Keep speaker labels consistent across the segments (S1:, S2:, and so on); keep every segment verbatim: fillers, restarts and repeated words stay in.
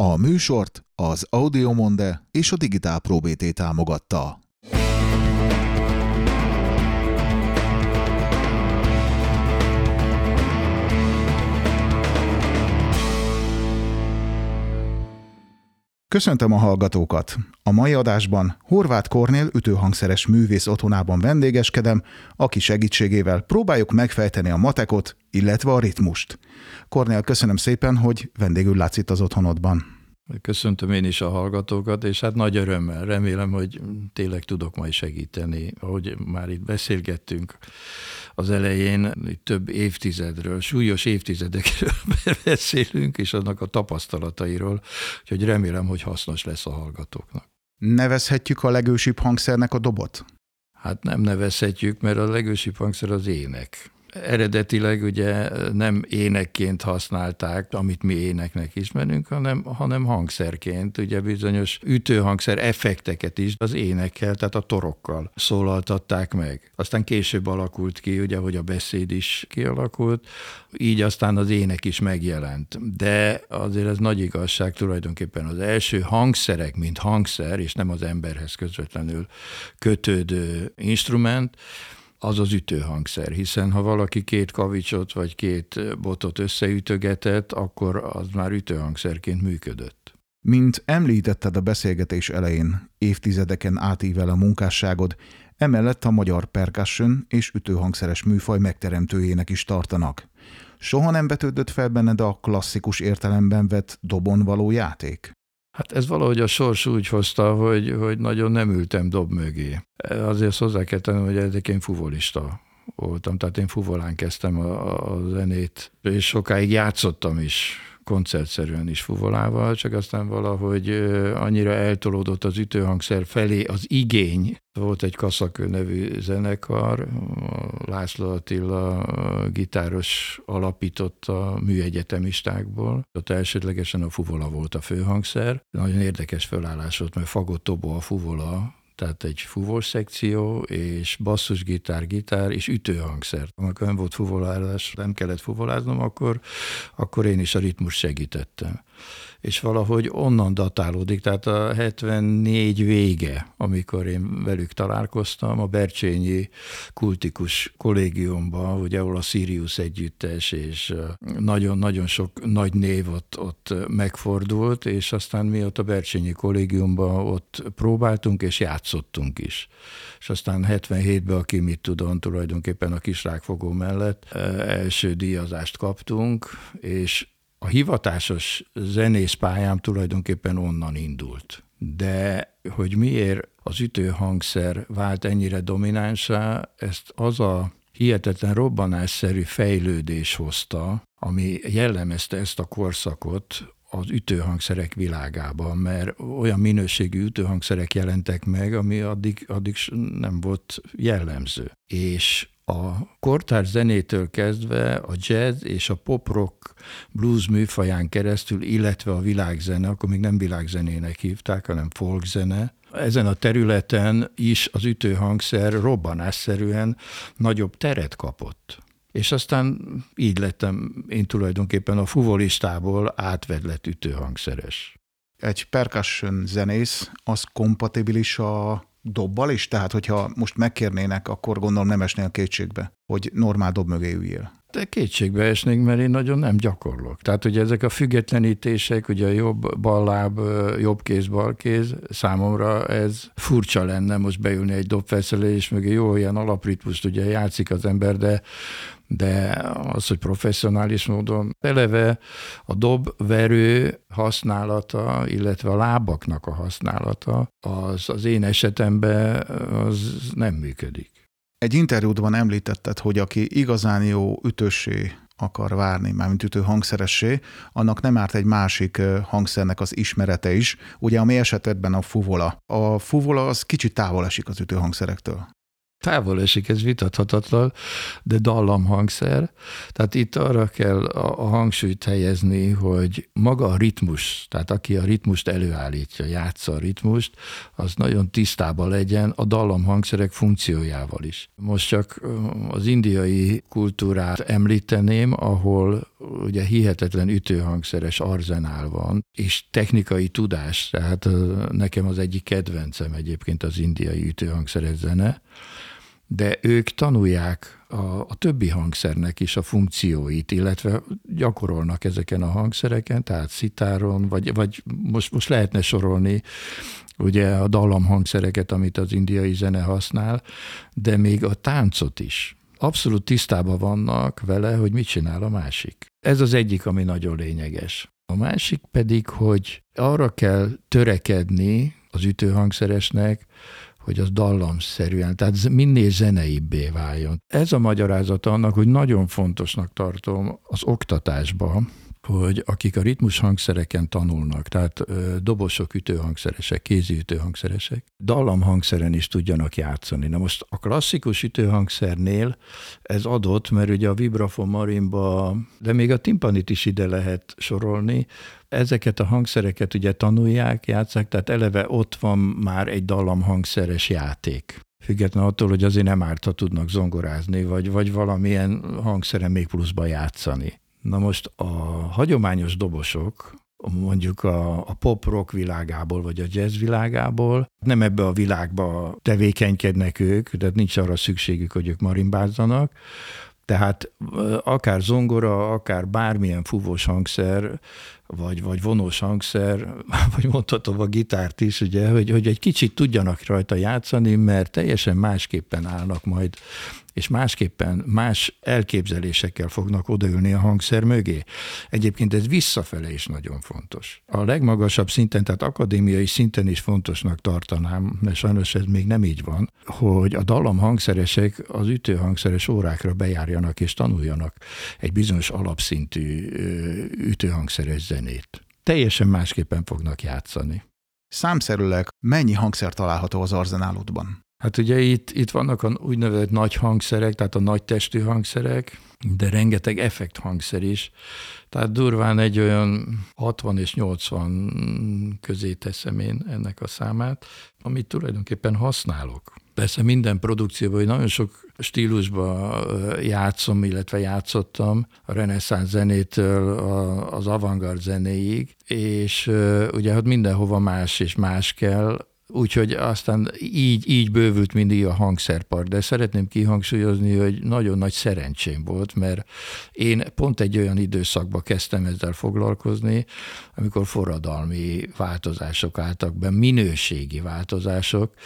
S1: A műsort az Audiomonde és a Digitál Pro bé té támogatta. Köszöntöm a hallgatókat! A mai adásban Horváth Kornél ütőhangszeres művész otthonában vendégeskedem, aki segítségével próbáljuk megfejteni a matekot, illetve a ritmust. Kornél, köszönöm szépen, hogy vendégül látsz itt az otthonodban.
S2: Köszöntöm én is a hallgatókat, és hát nagy örömmel remélem, hogy tényleg tudok majd segíteni. Ahogy már itt beszélgettünk az elején, több évtizedről, súlyos évtizedekről beszélünk, és annak a tapasztalatairól, úgyhogy remélem, hogy hasznos lesz a hallgatóknak.
S1: Nevezhetjük a legősibb hangszernek a dobot?
S2: Hát nem nevezhetjük, mert a legősibb hangszer az ének. Eredetileg ugye nem énekként használták, amit mi éneknek ismerünk, hanem, hanem hangszerként, ugye bizonyos ütőhangszer effekteket is az énekkel, tehát a torokkal szólaltatták meg. Aztán később alakult ki, ugye, hogy a beszéd is kialakult, így aztán az ének is megjelent. De azért ez nagy igazság, tulajdonképpen az első hangszerek, mint hangszer, és nem az emberhez közvetlenül kötődő instrument, az az ütőhangszer, hiszen ha valaki két kavicsot vagy két botot összeütögetett, akkor az már ütőhangszerként működött.
S1: Mint említetted a beszélgetés elején, évtizedeken átível a munkásságod, emellett a magyar percussion és ütőhangszeres műfaj megteremtőjének is tartanak. Soha nem vetődött fel benned a klasszikus értelemben vett dobon való játék?
S2: Hát ez valahogy a sors úgy hozta, hogy, hogy nagyon nem ültem dob mögé. Azért hozzá kell tenni, hogy ezek én fuvolista voltam, tehát én fuvolán kezdtem a, a zenét, és sokáig játszottam is, koncertszerűen is fuvolával, csak aztán valahogy annyira eltolódott az ütőhangszer felé az igény. Volt egy Kaszakő nevű zenekar, László Attila gitáros alapította a műegyetemistákból. Ott elsődlegesen a fuvola volt a főhangszer. Nagyon érdekes felállás volt, mert fagott, tobo, a fuvola, tehát egy fuvós szekció, és basszusgitár, gitár, és ütőhangszer. Amikor nem volt fuvolázás, nem kellett fuvoláznom, akkor, akkor én is a ritmus segítettem. És valahogy onnan datálódik, tehát a hetvennégy vége, amikor én velük találkoztam, a Bercsényi Kultikus Kollégiumban, ugye, ahol a Sirius együttes, és nagyon-nagyon sok nagy név ott, ott megfordult, és aztán mi ott a Bercsényi Kollégiumban ott próbáltunk, és játszottunk is. És aztán hetvenhétben, aki mit tudom, tulajdonképpen a Kisrákfogó mellett első díjazást kaptunk, és a hivatásos zenészpályám tulajdonképpen onnan indult. De hogy miért az ütőhangszer vált ennyire dominánsá, ezt az a hihetetlen robbanásszerű fejlődés hozta, ami jellemezte ezt a korszakot az ütőhangszerek világában, mert olyan minőségű ütőhangszerek jelentek meg, ami addig, addig nem volt jellemző. És a kortárs zenétől kezdve a jazz és a pop-rock blues műfaján keresztül, illetve a világzene, akkor még nem világzenének hívták, hanem folkzene, ezen a területen is az ütőhangszer robbanásszerűen nagyobb teret kapott. És aztán így lettem én tulajdonképpen a fuvolistából átvedlett ütőhangszeres.
S1: Egy percussion zenész, az kompatibilis a dobbal is? Tehát, hogyha most megkérnének, akkor gondolom nem esnél kétségbe, hogy normál dob mögé üljél.
S2: De kétségbe esnénk, mert én nagyon nem gyakorlok. Tehát ugye ezek a függetlenítések, ugye a jobb balláb, jobb kéz, bal kéz, számomra ez furcsa lenne most beülni egy dobfelszelés mögé. Jó, ilyen alapritmust ugye játszik az ember, de de az, hogy professzionális módon eleve a dobverő használata, illetve a lábaknak a használata, az az én esetemben az nem működik.
S1: Egy interjúdban említetted, hogy aki igazán jó ütőssé akar várni, mármint ütő hangszeressé, annak nem árt egy másik hangszernek az ismerete is, ugye a mi esetedben a fuvola. A fuvola az kicsit távol esik az ütőhangszerektől.
S2: Távol esik, ez vitathatatlan, de dallamhangszer. Tehát itt arra kell a, a hangsúlyt helyezni, hogy maga a ritmus, tehát aki a ritmust előállítja, játsza a ritmust, az nagyon tisztában legyen a dallamhangszerek funkciójával is. Most csak az indiai kultúrát említeném, ahol ugye hihetetlen ütőhangszeres arzenál van, és technikai tudás, tehát nekem az egyik kedvencem egyébként az indiai ütőhangszeres zene, de ők tanulják a, a többi hangszernek is a funkcióit, illetve gyakorolnak ezeken a hangszereken, tehát szitáron, vagy, vagy most, most lehetne sorolni ugye a dallamhangszereket, amit az indiai zene használ, de még a táncot is. Abszolút tisztában vannak vele, hogy mit csinál a másik. Ez az egyik, ami nagyon lényeges. A másik pedig, hogy arra kell törekedni az ütőhangszeresnek, hogy az dallamszerűen, tehát minél zeneibbé váljon. Ez a magyarázata annak, hogy nagyon fontosnak tartom az oktatásban, hogy akik a ritmus hangszereken tanulnak, tehát dobosok ütőhangszeresek, kézi ütőhangszeresek, dallamhangszeren is tudjanak játszani. Na most a klasszikus ütőhangszernél ez adott, mert ugye a vibrafon, marimba, de még a timpanit is ide lehet sorolni, ezeket a hangszereket ugye tanulják, játsszák, tehát eleve ott van már egy dallamhangszeres játék. Független attól, hogy azért nem árt, ha tudnak zongorázni, vagy, vagy valamilyen hangszeren még pluszba játszani. Na most a hagyományos dobosok, mondjuk a, a pop-rock világából, vagy a jazz világából, nem ebbe a világba tevékenykednek ők, tehát nincs arra szükségük, hogy ők marimbázzanak, tehát akár zongora, akár bármilyen fúvós hangszer, vagy, vagy vonós hangszer, vagy mondhatom a gitárt is, ugye, hogy, hogy egy kicsit tudjanak rajta játszani, mert teljesen másképpen állnak majd, és másképpen más elképzelésekkel fognak odaülni a hangszer mögé. Egyébként ez visszafele is nagyon fontos. A legmagasabb szinten, tehát akadémiai szinten is fontosnak tartanám, mert sajnos ez még nem így van, hogy a dallamhangszeresek az ütőhangszeres órákra bejárjanak és tanuljanak egy bizonyos alapszintű ütőhangszeres zenét. Teljesen másképpen fognak játszani.
S1: Számszerűleg mennyi hangszer található az arzenálodban?
S2: Hát ugye itt, itt vannak a úgynevezett nagy hangszerek, tehát a nagy testű hangszerek, de rengeteg effekt hangszer is. Tehát durván egy olyan hatvan és nyolcvan közé teszem én ennek a számát, amit tulajdonképpen használok. Persze minden produkcióban, hogy nagyon sok stílusban játszom, illetve játszottam, a reneszánsz zenétől az avantgárd zenéig, és ugye hát mindenhova más és más kell, úgyhogy aztán így, így bővült mindig a hangszerpark, de szeretném kihangsúlyozni, hogy nagyon nagy szerencsém volt, mert én pont egy olyan időszakban kezdtem ezzel foglalkozni, amikor forradalmi változások álltak be, minőségi változások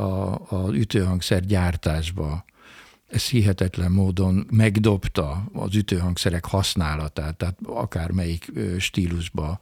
S2: az ütőhangszer gyártásba. Ez hihetetlen módon megdobta az ütőhangszerek használatát, tehát akármelyik stílusba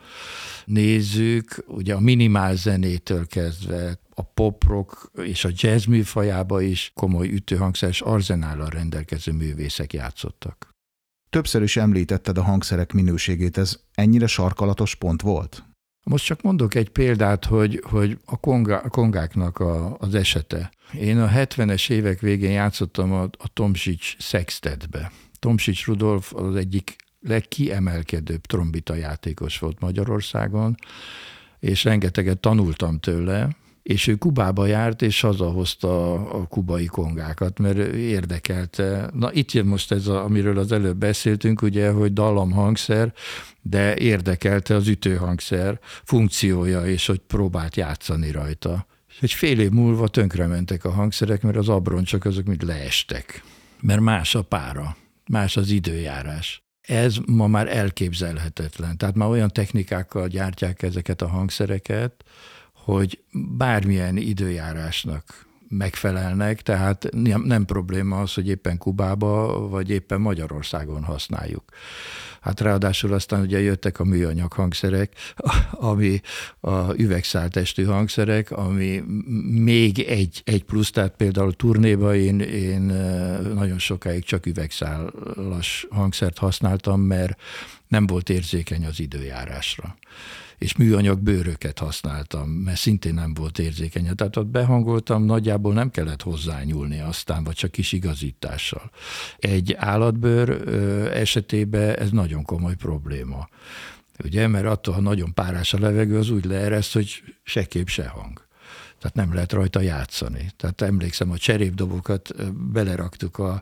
S2: nézzük, ugye a minimál zenétől kezdve a pop-rock és a jazz műfajába is komoly ütőhangszeres arzenállal rendelkező művészek játszottak.
S1: Többször is említetted a hangszerek minőségét, ez ennyire sarkalatos pont volt?
S2: Most csak mondok egy példát, hogy, hogy a, kongá, a kongáknak a, az esete. Én a hetvenes évek végén játszottam a, a Tomsics Sextetbe. Tomsics Rudolf az egyik legkiemelkedőbb trombita játékos volt Magyarországon, és rengeteget tanultam tőle, és ő Kubába járt, és hazahozta a kubai kongákat, mert érdekelte. Na itt jön most ez, a, amiről az előbb beszéltünk, ugye, hogy dallamhangszer, de érdekelte az ütőhangszer funkciója, és hogy próbált játszani rajta. Egy fél év múlva tönkrementek a hangszerek, mert az abroncsok azok mind leestek. Mert más a pára, más az időjárás. Ez ma már elképzelhetetlen. Tehát már olyan technikákkal gyártják ezeket a hangszereket, hogy bármilyen időjárásnak megfelelnek, tehát nem, nem probléma az, hogy éppen Kubába, vagy éppen Magyarországon használjuk. Hát ráadásul aztán ugye jöttek a műanyag hangszerek, ami a üvegszáltestű hangszerek, ami még egy, egy plusz, tehát például turnéban én, én nagyon sokáig csak üvegszálas hangszert használtam, mert nem volt érzékeny az időjárásra. és műanyag bőröket használtam, mert szintén nem volt érzékeny. Tehát ott behangoltam, nagyjából nem kellett hozzányúlni aztán, vagy csak kis igazítással. Egy állatbőr esetében ez nagyon komoly probléma. Ugye, mert attól, ha nagyon párás a levegő, az úgy leereszt, hogy se kép, se hang. Tehát nem lehet rajta játszani. Tehát emlékszem, a cserépdobokat beleraktuk a,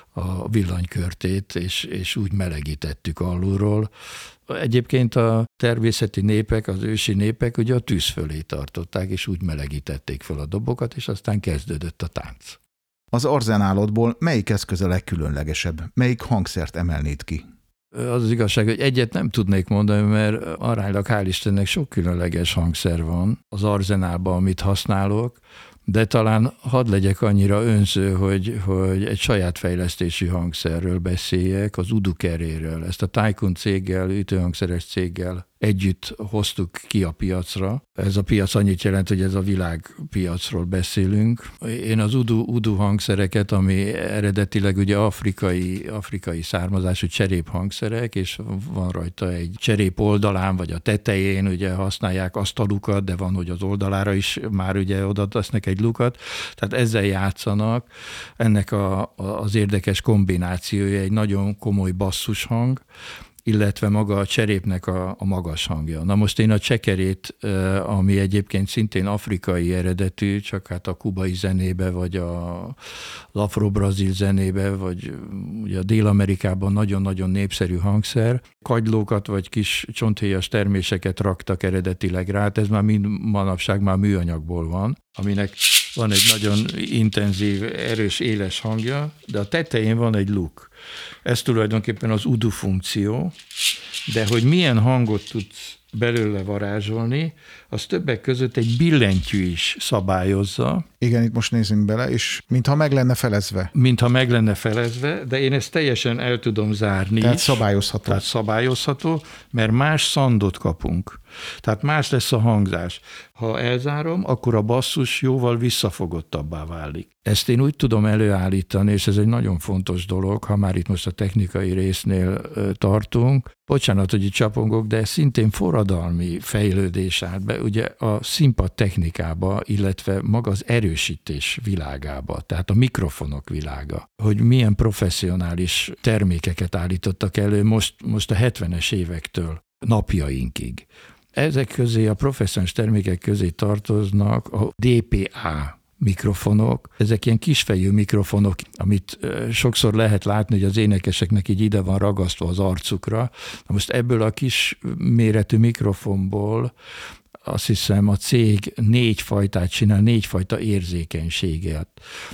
S2: a villanykörtét, és, és úgy melegítettük alulról. Egyébként a természeti népek, az ősi népek ugye a tűz fölé tartották, és úgy melegítették fel a dobokat, és aztán kezdődött a tánc.
S1: Az arzenálodból melyik eszköz a legkülönlegesebb? Melyik hangszert emelnéd ki?
S2: Az az igazság, hogy egyet nem tudnék mondani, mert aránylag hál' Istennek sok különleges hangszer van az arzenálban, amit használok, de talán hadd legyek annyira önző, hogy, hogy egy saját fejlesztésű hangszerről beszéljek, az Udukeréről. Ezt a Tycoon céggel, ütőhangszeres céggel együtt hoztuk ki a piacra. Ez a piac annyit jelent, hogy ez a világpiacról beszélünk. Én az Udu, Udu hangszereket, ami eredetileg ugye afrikai, afrikai származású cserép hangszerek, és van rajta egy cserép oldalán, vagy a tetején ugye használják asztalukat, de van, hogy az oldalára is már ugye oda tesznek egy lukat. Tehát ezzel játszanak. Ennek a, a, az érdekes kombinációja egy nagyon komoly basszus hang, illetve maga a cserépnek a, a magas hangja. Na most én a csekerét, ami egyébként szintén afrikai eredetű, csak hát a kubai zenébe, vagy a, az afro-brazil zenébe, vagy ugye a Dél-Amerikában nagyon-nagyon népszerű hangszer. Kagylókat vagy kis csonthéjas terméseket raktak eredetileg rá, ez már mind manapság már műanyagból van, aminek van egy nagyon intenzív, erős, éles hangja, de a tetején van egy luk. Ez tulajdonképpen az udu funkció, de hogy milyen hangot tudsz belőle varázsolni, az többek között egy billentyű is szabályozza.
S1: Igen, itt most nézzünk bele, és mintha meg lenne felezve.
S2: Mintha meg lenne felezve, de én ezt teljesen el tudom zárni.
S1: Tehát
S2: is.
S1: szabályozható.
S2: Tehát szabályozható, mert más szandot kapunk. Tehát más lesz a hangzás. Ha elzárom, akkor a basszus jóval visszafogottabbá válik. Ezt én úgy tudom előállítani, és ez egy nagyon fontos dolog, ha már itt most a technikai résznél tartunk. Bocsánat, hogy itt csapongok, de szintén forradalmi fejlődés állt be, ugye a színpad technikába, illetve maga az erősítés világába, tehát a mikrofonok világa, hogy milyen professzionális termékeket állítottak elő most, most a hetvenes évektől napjainkig. Ezek közé, a professzionális termékek közé tartoznak a dé pé á mikrofonok. Ezek ilyen kisfejű mikrofonok, amit sokszor lehet látni, hogy az énekeseknek így ide van ragasztva az arcukra. Na most ebből a kis méretű mikrofonból azt hiszem a cég négy fajtát csinál, négy fajta érzékenységet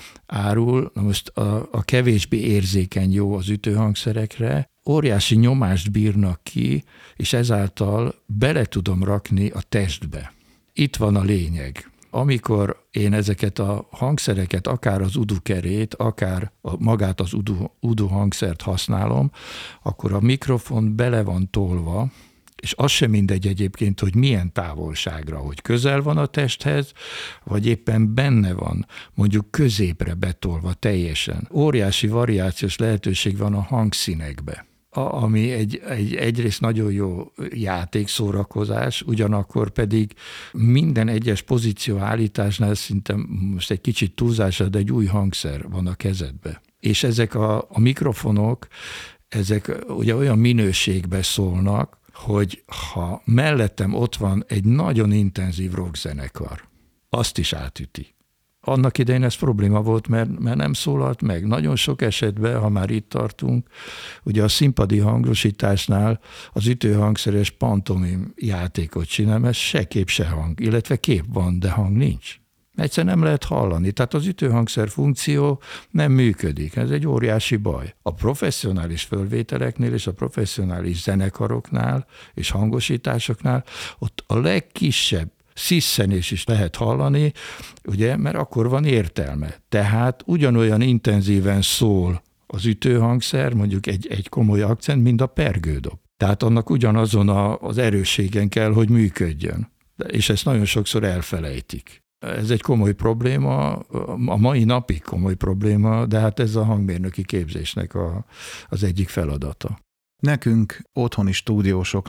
S2: árul. Na most a, a kevésbé érzékeny jó az ütőhangszerekre, óriási nyomást bírnak ki, és ezáltal bele tudom rakni a testbe. Itt van a lényeg. Amikor én ezeket a hangszereket, akár az udukerét, akár a, magát az udu, udu hangszert használom, akkor a mikrofon bele van tolva, és az sem mindegy egyébként, hogy milyen távolságra, hogy közel van a testhez, vagy éppen benne van, mondjuk középre betolva teljesen. Óriási variációs lehetőség van a hangszínekbe, a, ami egy, egy, egyrészt nagyon jó játékszórakozás, ugyanakkor pedig minden egyes pozíció állításnál szinte most egy kicsit túlzásra, de egy új hangszer van a kezedbe. És ezek a, a mikrofonok, ezek ugye olyan minőségbe szólnak, hogy ha mellettem ott van egy nagyon intenzív rockzenekar, azt is átüti. Annak idején ez probléma volt, mert, mert nem szólalt meg. Nagyon sok esetben, ha már itt tartunk, ugye a színpadi hangosításnál az ütőhangszeres pantomim játékot csinál, mert se kép, se hang, illetve kép van, de hang nincs. Egyszerűen nem lehet hallani. Tehát az ütőhangszer funkció nem működik. Ez egy óriási baj. A professzionális fölvételeknél és a professzionális zenekaroknál és hangosításoknál ott a legkisebb sziszenés is lehet hallani, ugye, mert akkor van értelme. Tehát ugyanolyan intenzíven szól az ütőhangszer, mondjuk egy, egy komoly akcent, mint a pergődob. Tehát annak ugyanazon a, az erősségen kell, hogy működjön. És ezt nagyon sokszor elfelejtik. Ez egy komoly probléma, a mai napig komoly probléma, de hát ez a hangmérnöki képzésnek a, az egyik feladata.
S1: Nekünk, otthoni stúdiósoknak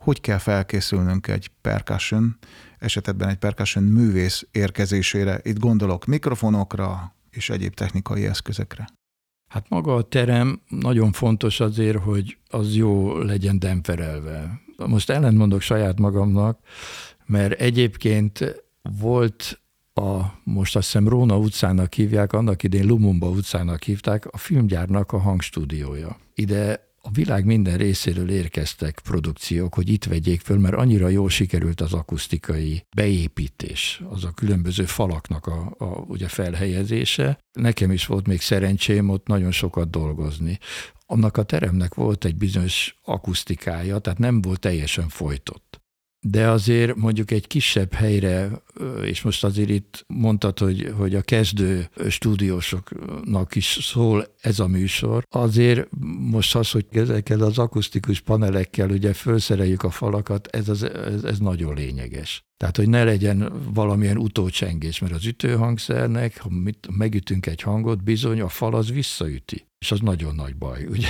S1: hogy kell felkészülnünk egy percussion, esetben egy percussion művész érkezésére. Itt gondolok mikrofonokra és egyéb technikai eszközökre.
S2: Hát maga a terem nagyon fontos azért, hogy az jó legyen demperelve. Most ellentmondok saját magamnak, mert egyébként volt a, most azt hiszem Róna utcának hívják, annak idén Lumumba utcának hívták, a filmgyárnak a hangstúdiója. Ide a világ minden részéről érkeztek produkciók, hogy itt vegyék föl, mert annyira jól sikerült az akusztikai beépítés, az a különböző falaknak a, a ugye felhelyezése. Nekem is volt még szerencsém ott nagyon sokat dolgozni. Annak a teremnek volt egy bizonyos akusztikája, tehát nem volt teljesen folytott. De azért mondjuk egy kisebb helyre, és most azért itt mondtad, hogy, hogy a kezdő stúdiósoknak is szól ez a műsor, azért most az, hogy ezekkel az akusztikus panelekkel ugye felszereljük a falakat, ez, az, ez, ez nagyon lényeges. Tehát, hogy ne legyen valamilyen utócsengés, mert az ütőhangszernek, ha megütünk egy hangot, bizony a fal az visszaüti. És az nagyon nagy baj, ugye?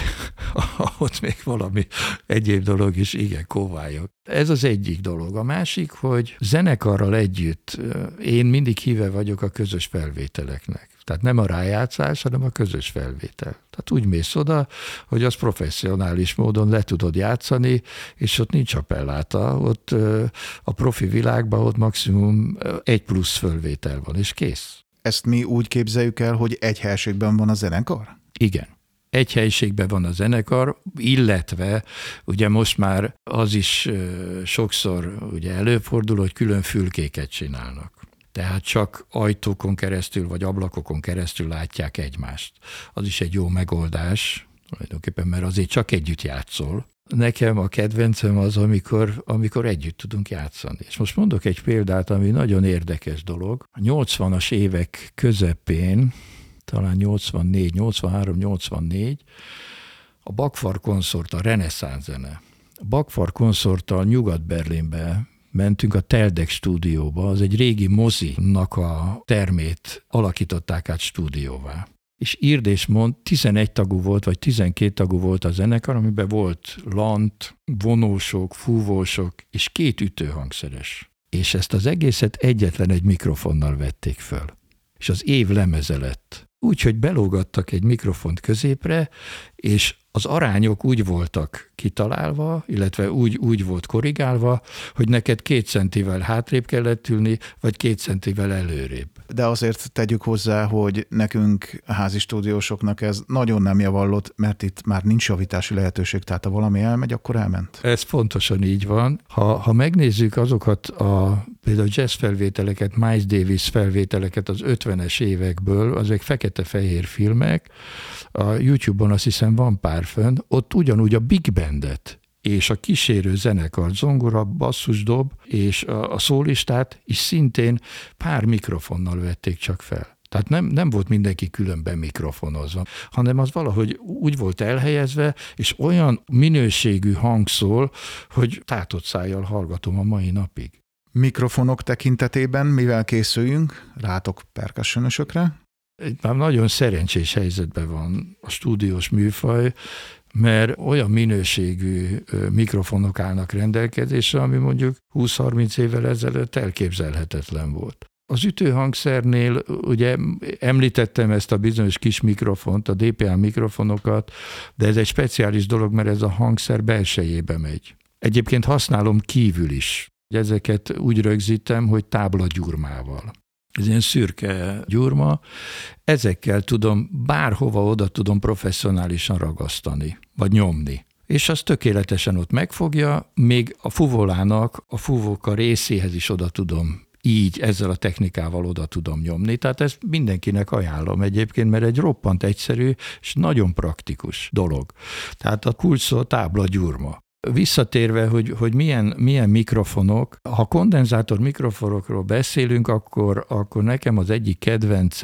S2: Ott még valami egyéb dolog is, igen, kóvályok. Ez az egyik dolog. A másik, hogy zenekarral együtt én mindig híve vagyok a közös felvételeknek. Tehát nem a rájátszás, hanem a közös felvétel. Tehát úgy mész oda, hogy az professzionális módon le tudod játszani, és ott nincs appelláta. Ott a profi világban ott maximum egy plusz felvétel van, és kész.
S1: Ezt mi úgy képzeljük el, hogy egy helységben van a zenekar?
S2: Igen. Egy helyiségben van a zenekar, illetve ugye most már az is sokszor ugye előfordul, hogy külön fülkéket csinálnak. Tehát csak ajtókon keresztül vagy ablakokon keresztül látják egymást. Az is egy jó megoldás, tulajdonképpen, mert azért csak együtt játszol. Nekem a kedvencem az, amikor, amikor együtt tudunk játszani. És most mondok egy példát, ami nagyon érdekes dolog. A nyolcvanas évek közepén, talán nyolcvannégy, nyolcvanhárom, nyolcvannégy, a Bakfar konszort, a reneszánsz zene. A Bakfar konszorttal Nyugat-Berlinbe mentünk a Teldek stúdióba, az egy régi mozinak a termét alakították át stúdióvá. És írd és mond, tizenegy tagú volt, vagy tizenkét tagú volt a zenekar, amiben volt lant, vonósok, fúvósok, és két ütőhangszeres. És ezt az egészet egyetlen egy mikrofonnal vették föl. És az év lemeze lett. Úgyhogy belógattak egy mikrofont középre, és az arányok úgy voltak kitalálva, illetve úgy, úgy volt korrigálva, hogy neked két centivel hátrébb kellett ülni, vagy két centivel előrébb.
S1: De azért tegyük hozzá, hogy nekünk a házi stúdiósoknak ez nagyon nem javallott, mert itt már nincs javítási lehetőség, tehát ha valami elmegy, akkor elment.
S2: Ez pontosan így van. Ha, ha megnézzük azokat a például jazz felvételeket, Miles Davis felvételeket az ötvenes évekből, azok fekete-fehér filmek, a YouTube-on azt hiszem van pár fönn, ott ugyanúgy a big bandet és a kísérő zenekar, zongora, basszusdob és a, a szólistát is szintén pár mikrofonnal vették csak fel. Tehát nem, nem volt mindenki különben mikrofonozva, hanem az valahogy úgy volt elhelyezve, és olyan minőségű hang szól, hogy tátott szájjal hallgatom a mai napig.
S1: Mikrofonok tekintetében mivel készüljünk? Rátok percussionösökre?
S2: Itt már nagyon szerencsés helyzetben van a stúdiós műfaj, mert olyan minőségű mikrofonok állnak rendelkezésre, ami mondjuk húsz-harminc évvel ezelőtt elképzelhetetlen volt. Az ütőhangszernél ugye említettem ezt a bizonyos kis mikrofont, a dé pé á mikrofonokat, de ez egy speciális dolog, mert ez a hangszer belsejébe megy. Egyébként használom kívül is. Ezeket úgy rögzítem, hogy táblagyurmával. Ez ilyen szürke gyurma, ezekkel tudom, bárhova oda tudom professzionálisan ragasztani, vagy nyomni. És az tökéletesen ott megfogja, még a fuvolának, a fúvóka részéhez is oda tudom, így ezzel a technikával oda tudom nyomni. Tehát ezt mindenkinek ajánlom egyébként, mert egy roppant egyszerű és nagyon praktikus dolog. Tehát a kulcs szó táblagyurma. Visszatérve, hogy, hogy milyen, milyen mikrofonok, ha kondenzátor mikrofonokról beszélünk, akkor, akkor nekem az egyik kedvencem,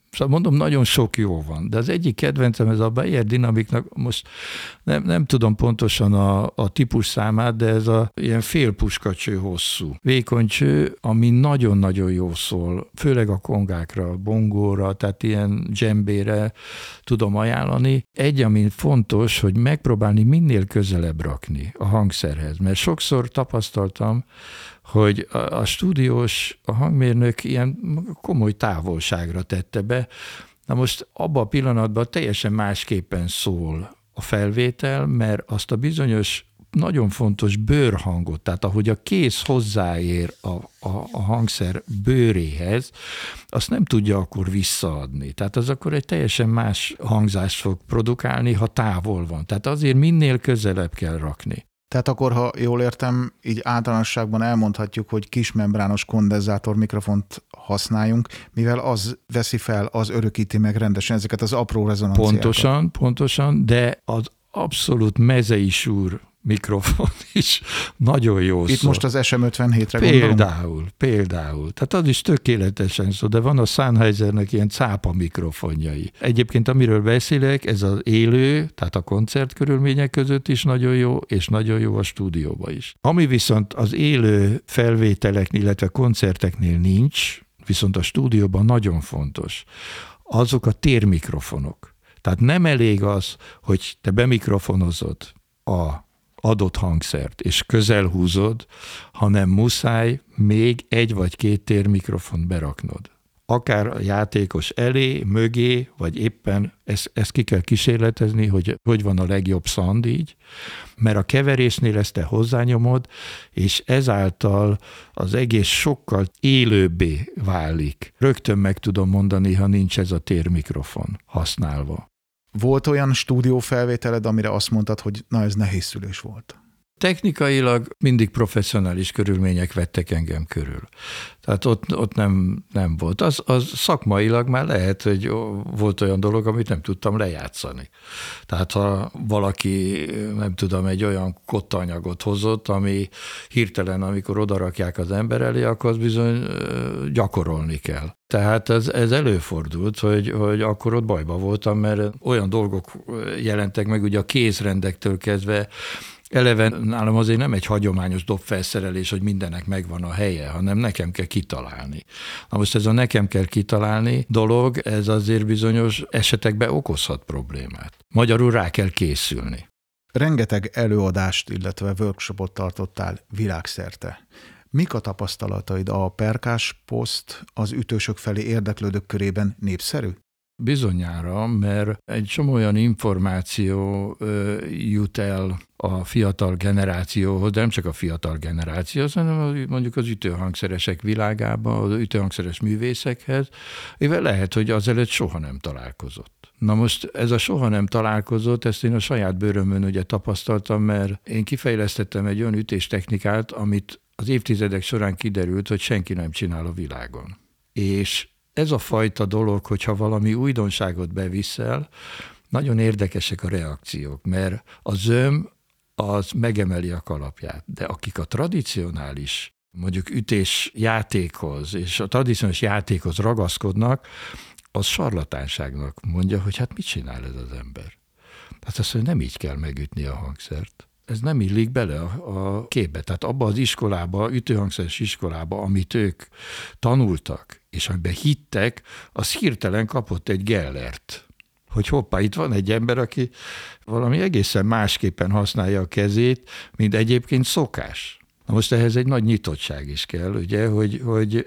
S2: Szóval mondom, nagyon sok jó van, de az egyik kedvencem ez a Beyer Dynamicnak, most nem, nem tudom pontosan a, a típus számát, de ez a ilyen félpuskacső hosszú. Vékony cső, ami nagyon-nagyon jó szól, főleg a kongákra, a bongóra, tehát ilyen dzsembére tudom ajánlani. Egy, ami fontos, hogy megpróbálni minél közelebb rakni a hangszerhez, mert sokszor tapasztaltam, hogy a, a stúdiós, a hangmérnök ilyen komoly távolságra tette be. Na most abban a pillanatban teljesen másképpen szól a felvétel, mert azt a bizonyos nagyon fontos bőrhangot, tehát ahogy a kéz hozzáér a, a, a hangszer bőréhez, azt nem tudja akkor visszaadni. Tehát az akkor egy teljesen más hangzást fog produkálni, ha távol van. Tehát azért minél közelebb kell rakni.
S1: Tehát akkor, ha jól értem, így általánosságban elmondhatjuk, hogy kismembrános kondenzátor mikrofont használjunk, mivel az veszi fel, az örökíti meg rendesen ezeket az apró rezonanciákat.
S2: Pontosan, pontosan, de az abszolút mezei súr mikrofon is nagyon jó
S1: Itt
S2: szól.
S1: most az es em ötvenhétre
S2: Például,
S1: gondolom?
S2: például. Tehát az is tökéletesen szól, de van a Sennheisernek ilyen cápa mikrofonjai. Egyébként amiről beszélek, ez az élő, tehát a koncertkörülmények között is nagyon jó, és nagyon jó a stúdióban is. Ami viszont az élő felvételeknél, illetve koncerteknél nincs, viszont a stúdióban nagyon fontos, azok a térmikrofonok. Tehát nem elég az, hogy te bemikrofonozod a adott hangszert, és közel húzod, hanem muszáj még egy vagy két térmikrofont beraknod. Akár a játékos elé, mögé, vagy éppen ezt, ezt ki kell kísérletezni, hogy hogy van a legjobb sound így, mert a keverésnél ezt te hozzányomod, és ezáltal az egész sokkal élőbbé válik. Rögtön meg tudom mondani, ha nincs ez a térmikrofon használva.
S1: Volt olyan stúdiófelvételed, amire azt mondtad, hogy na ez nehézszülés volt?
S2: Technikailag mindig professzionális körülmények vettek engem körül. Tehát ott, ott nem, nem volt. Az, az szakmailag már lehet, hogy volt olyan dolog, amit nem tudtam lejátszani. Tehát ha valaki, nem tudom, egy olyan kottaanyagot hozott, ami hirtelen, amikor odarakják az ember elé, akkor az bizony gyakorolni kell. Tehát ez, ez előfordult, hogy, hogy akkor ott bajba voltam, mert olyan dolgok jelentek meg, ugye a kézrendektől kezdve. Eleve nálam azért nem egy hagyományos dobfelszerelés, hogy mindennek megvan a helye, hanem nekem kell kitalálni. Na most ez a nekem kell kitalálni dolog, ez azért bizonyos esetekben okozhat problémát. Magyarul rá kell készülni.
S1: Rengeteg előadást, illetve workshopot tartottál világszerte. Mik a tapasztalataid? A perkás poszt az ütősök felé érdeklődők körében népszerű?
S2: Bizonyára, mert egy csomó olyan információ ö, jut el a fiatal generációhoz, de nem csak a fiatal generációhoz, hanem mondjuk az ütőhangszeresek világába, az ütőhangszeres művészekhez, mivel lehet, hogy azelőtt soha nem találkozott. Na most ez a soha nem találkozott, ezt én a saját bőrömön ugye tapasztaltam, mert én kifejlesztettem egy olyan ütéstechnikát, amit az évtizedek során kiderült, hogy senki nem csinál a világon. És ez a fajta dolog, hogyha valami újdonságot beviszel, nagyon érdekesek a reakciók, mert a zöm az megemeli a kalapját, de akik a tradicionális, mondjuk ütés játékhoz és a tradicionális játékhoz ragaszkodnak, az sarlatánságnak mondja, hogy hát mit csinál ez az ember. Hát azt mondja, nem így kell megütni a hangszert. Ez nem illik bele a, a képbe. Tehát abba az iskolába, ütőhangszeres iskolába, amit ők tanultak, és amiben hittek, az hirtelen kapott egy Gellert. Hogy hoppá, itt van egy ember, aki valami egészen másképpen használja a kezét, mint egyébként szokás. Na most ehhez egy nagy nyitottság is kell, ugye, hogy, hogy,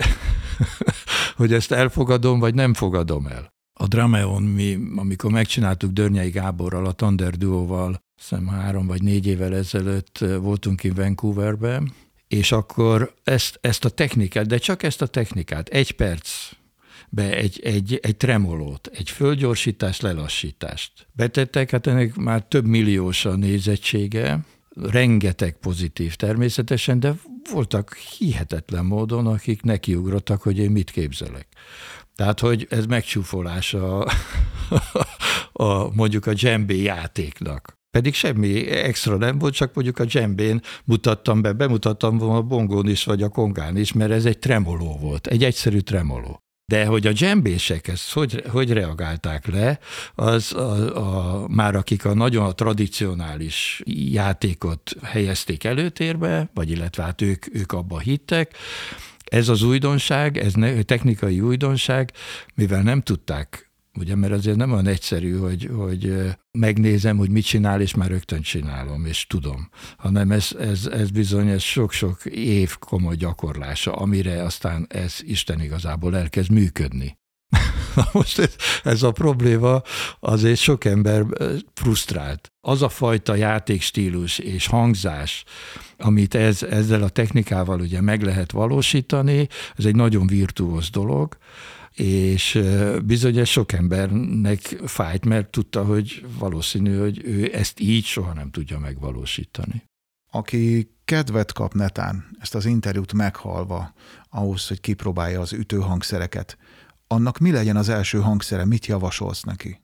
S2: hogy ezt elfogadom, vagy nem fogadom el. A Drameon, mi, amikor megcsináltuk Dörnyei Gáborral, a Thunder Duóval, hiszem három vagy négy évvel ezelőtt voltunk ki Vancouverben, és akkor ezt, ezt a technikát, de csak ezt a technikát, egy percbe egy, egy, egy tremolót, egy fölgyorsítást, lelassítást betettek, hát ennek már több milliós a nézettsége, rengeteg pozitív természetesen, de voltak hihetetlen módon, akik nekiugrottak, hogy én mit képzelek. Tehát, hogy ez megcsúfolása a, a, mondjuk a dzsembé játéknak. Pedig semmi extra nem volt, csak mondjuk a dzsembén mutattam be, bemutattam a bongón is, vagy a kongán is, mert ez egy tremoló volt, egy egyszerű tremoló. De hogy a dzsembések ezt hogy, hogy reagálták le, az a, a, már akik a nagyon a tradicionális játékot helyezték előtérbe, vagy illetve hát ők, ők abba hittek, ez az újdonság, ez ne, technikai újdonság, mivel nem tudták, ugye, mert azért nem olyan egyszerű, hogy, hogy megnézem, hogy mit csinál, és már rögtön csinálom, és tudom, hanem ez, ez, ez bizony ez sok-sok év komoly gyakorlása, amire aztán ez Isten igazából elkezd működni. Na most ez, ez a probléma azért sok ember frusztrált. Az a fajta játékstílus és hangzás, amit ez, ezzel a technikával ugye meg lehet valósítani, ez egy nagyon virtuóz dolog, és bizony ez sok embernek fájt, mert tudta, hogy valószínű, hogy ő ezt így soha nem tudja megvalósítani.
S1: Aki kedvet kap netán, ezt az interjút meghallva, ahhoz, hogy kipróbálja az ütőhangszereket, annak mi legyen az első hangszere, mit javasolsz neki?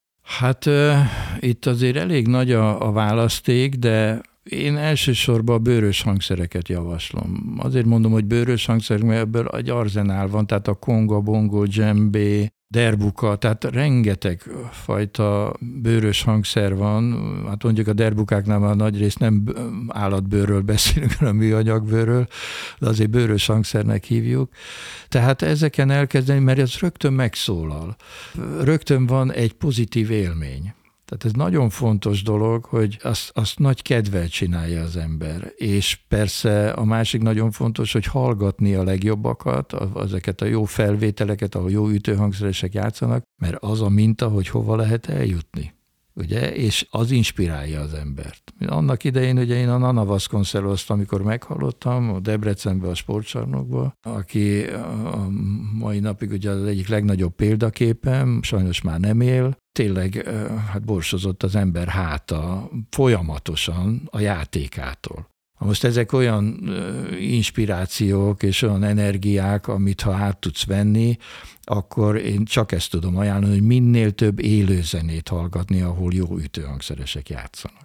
S2: Hát uh, itt azért elég nagy a, a választék, de én elsősorban a bőrös hangszereket javaslom. Azért mondom, hogy bőrös hangszerek, mert ebből egy arzenál van, tehát a konga, bongo, dzsembé, derbuka, tehát rengeteg fajta bőrös hangszer van. Hát mondjuk a derbukáknál már nagy rész nem állatbőrről beszélünk, hanem műanyagbőrről, de azért bőrös hangszernek hívjuk. Tehát ezeken elkezdeni, mert ez rögtön megszólal. Rögtön van egy pozitív élmény. Tehát ez nagyon fontos dolog, hogy azt, azt nagy kedvel csinálja az ember. És persze a másik nagyon fontos, hogy hallgatni a legjobbakat, ezeket a jó felvételeket, ahol jó ütőhangszeresek játszanak, mert az a minta, hogy hova lehet eljutni. Ugye? És az inspirálja az embert. Annak idején ugye én a Nana Vasconceloszt, amikor meghallottam, a Debrecenben, a sportcsarnokban, aki a mai napig ugye az egyik legnagyobb példaképem, sajnos már nem él, tényleg hát borsozott az ember háta folyamatosan a játékától. Most ezek olyan inspirációk és olyan energiák, amit ha át tudsz venni, akkor én csak ezt tudom ajánlani, hogy minél több élőzenét hallgatni, ahol jó ütőhangszeresek játszanak.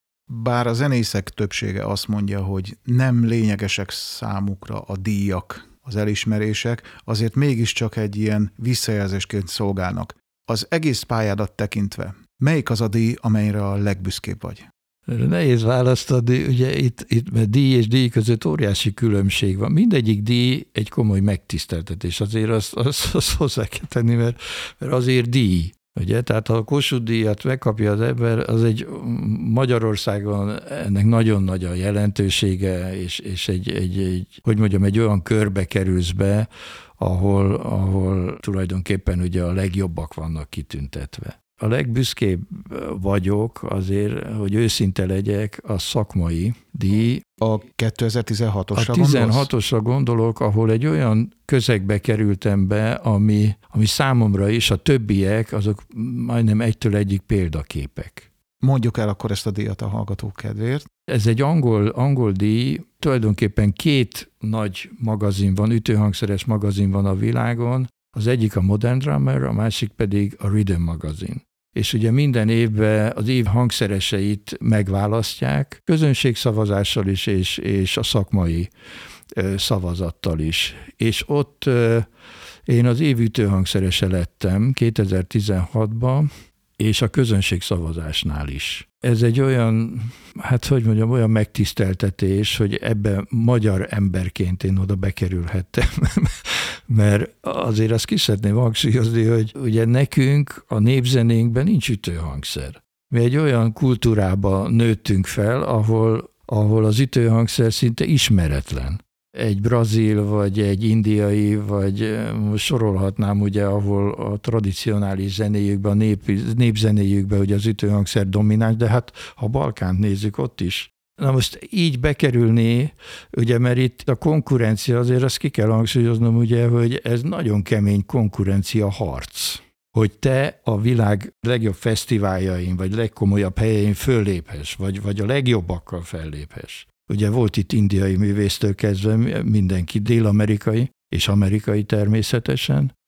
S1: Bár a zenészek többsége azt mondja, hogy nem lényegesek számukra a díjak, az elismerések, azért mégiscsak egy ilyen visszajelzésként szolgálnak. Az egész pályádat tekintve, melyik az a díj, amelyre a legbüszkébb vagy?
S2: Nehéz választ adni, ugye itt, itt mert díj és díj között óriási különbség van. Mindegyik díj egy komoly megtiszteltetés, azért azt, azt, azt hozzá kell tenni, mert, mert azért díj. Ugye? Tehát ha a Kossuth díjat megkapja az ember, az egy Magyarországon ennek nagyon nagy a jelentősége, és, és egy, egy, egy, hogy mondjam, egy olyan körbe kerülsz be, ahol, ahol tulajdonképpen ugye a legjobbak vannak kitüntetve. A legbüszkébb vagyok azért, hogy őszinte legyek, a szakmai díj.
S1: A kétezer-tizenhatosra
S2: A tizenhatosra gondolok, ahol egy olyan közegbe kerültem be, ami, ami számomra is, a többiek, azok majdnem egytől egyik példaképek.
S1: Mondjuk el akkor ezt a díjat a hallgatók kedvéért.
S2: Ez egy angol, angol díj, tulajdonképpen két nagy magazin van, ütőhangszeres magazin van a világon, az egyik a Modern Drummer, a másik pedig a Rhythm magazin. És ugye minden évben az év hangszereseit megválasztják, közönségszavazással is, és, és a szakmai szavazattal is. És ott én az év ütőhangszerese lettem kétezer-tizenhatban, és a közönségszavazásnál is. Ez egy olyan, hát hogy mondjam, olyan megtiszteltetés, hogy ebben magyar emberként én oda bekerülhettem. Mert azért azt ki szeretném hangsúlyozni, hogy ugye nekünk a népzenénkben nincs ütőhangszer. Mi egy olyan kultúrában nőttünk fel, ahol, ahol az ütőhangszer szinte ismeretlen. Egy brazil, vagy egy indiai, vagy most sorolhatnám ugye, ahol a tradicionális zenéjükben, a nép, népzenéjükben ugye az ütőhangszer domináns, de hát ha Balkánt nézzük, ott is. Na most így bekerülni, ugye, mert itt a konkurencia, azért azt ki kell hangsúlyoznom, ugye, hogy ez nagyon kemény konkurencia harc. Hogy te a világ legjobb fesztiváljain, vagy legkomolyabb helyein fölléphes, vagy, vagy a legjobbakkal felléphes. Ugye volt itt indiai művésztől kezdve mindenki, dél-amerikai és amerikai természetesen,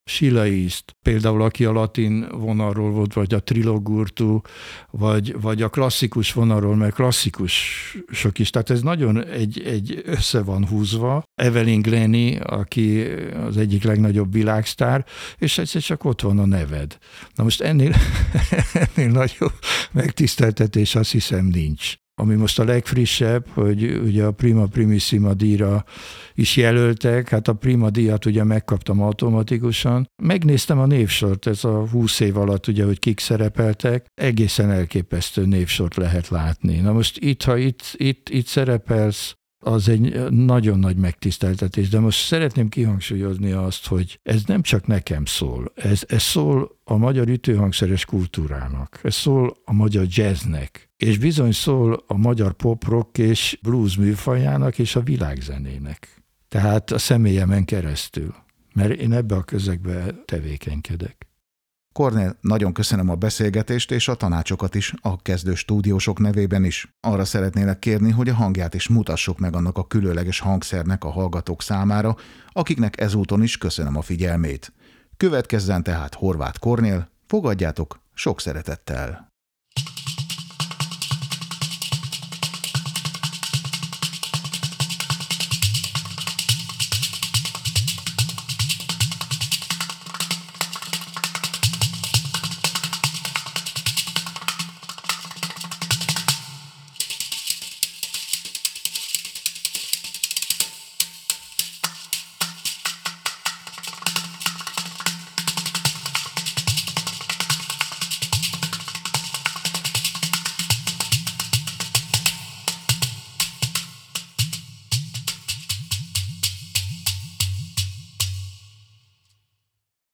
S2: Sheila East, például aki a latin vonalról volt, vagy a Trilogurtu, vagy, vagy a klasszikus vonalról, mert klasszikusok is. Tehát ez nagyon egy, egy össze van húzva. Evelyn Glennie, aki az egyik legnagyobb világsztár, és egyszer csak ott van a neved. Na most ennél, ennél nagyobb megtiszteltetés azt hiszem nincs. Ami most a legfrissebb, hogy ugye a Prima Primissima díjra is jelöltek, hát a Prima díjat ugye megkaptam automatikusan. Megnéztem a névsort, ez a húsz év alatt ugye, hogy kik szerepeltek, egészen elképesztő névsort lehet látni. Na most itt, ha itt, itt, itt szerepelsz, az egy nagyon nagy megtiszteltetés, de most szeretném kihangsúlyozni azt, hogy ez nem csak nekem szól, ez, ez szól a magyar ütőhangszeres kultúrának, ez szól a magyar jazznek, és bizony szól a magyar pop-rock és blues műfajának és a világzenének. Tehát a személyemen keresztül, mert én ebbe a közegbe tevékenykedek.
S1: Kornél, nagyon köszönöm a beszélgetést és a tanácsokat is a kezdő stúdiósok nevében is. Arra szeretnélek kérni, hogy a hangját is mutassuk meg annak a különleges hangszernek a hallgatók számára, akiknek ezúton is köszönöm a figyelmét. Következzen tehát Horváth Kornél, fogadjátok sok szeretettel!